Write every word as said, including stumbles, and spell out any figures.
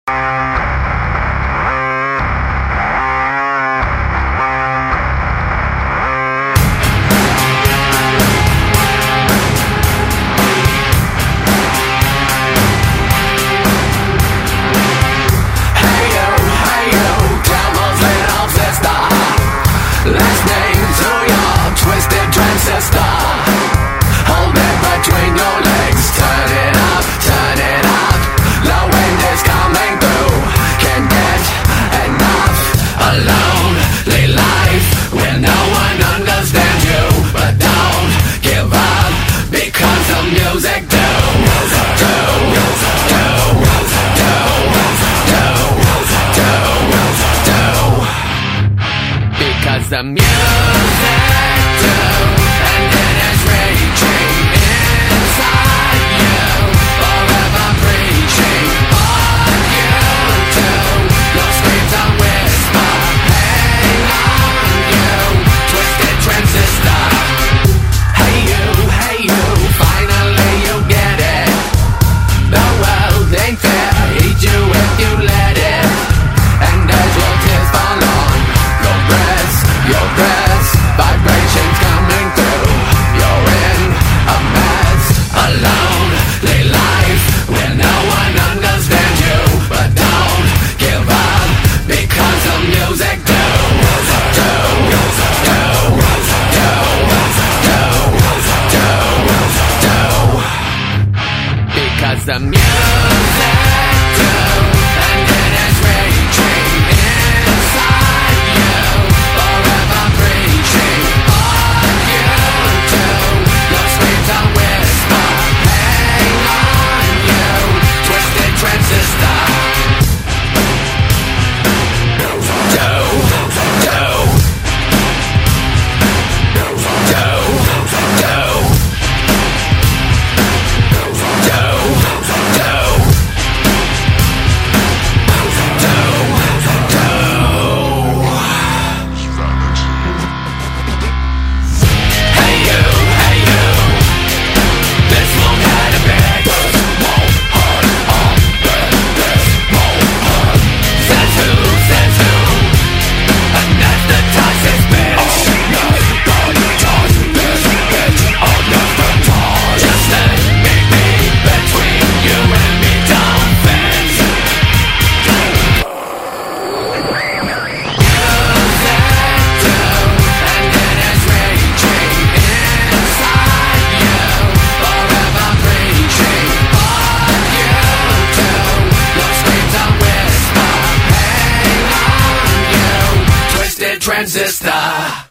The music do, and it is raging inside you, forever preaching on you too. Your screams and whisper, hang on you, twisted transistor. Hey you, hey you, finally you get it. The world ain't fair, eat you if you let it. And as your tears fall on your breast, your breath, vibrations coming through. You're in a mess, a lonely life where no one understands you. But don't give up, because the music do, do, do, do, do, do, do. Because the music do, and it is raging inside you, forever preaching on you too. Your screams and whisper, hang on you, twisted transistor. Do, do, do, transistor.